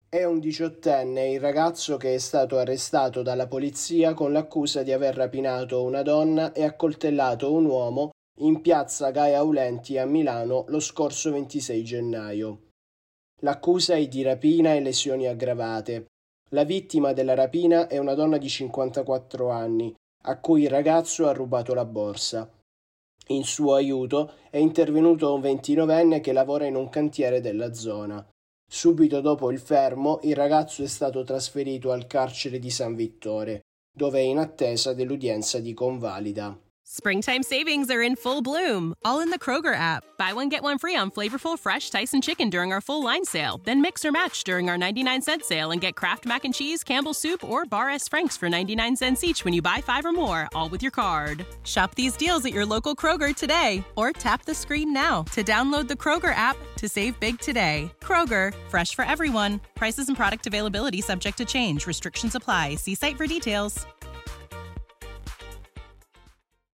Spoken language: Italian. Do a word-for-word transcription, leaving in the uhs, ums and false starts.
È un diciottenne il ragazzo che è stato arrestato dalla polizia con l'accusa di aver rapinato una donna e accoltellato un uomo in piazza Gaia Aulenti a Milano lo scorso ventisei gennaio. L'accusa è di rapina e lesioni aggravate. La vittima della rapina è una donna di cinquantaquattro anni, a cui il ragazzo ha rubato la borsa. In suo aiuto è intervenuto un ventinovenne che lavora in un cantiere della zona. Subito dopo il fermo, il ragazzo è stato trasferito al carcere di San Vittore, dove è in attesa dell'udienza di convalida. Springtime savings are in full bloom, all in the Kroger app. Buy one, get one free on flavorful, fresh Tyson chicken during our full line sale. Then mix or match during our ninety-nine cent sale and get Kraft Mac and Cheese, Campbell's Soup, or Bar S. Frank's for ninety-nine cents each when you buy five or more, all with your card. Shop these deals at your local Kroger today, or tap the screen now to download the Kroger app to save big today. Kroger, fresh for everyone. Prices and product availability subject to change. Restrictions apply. See site for details.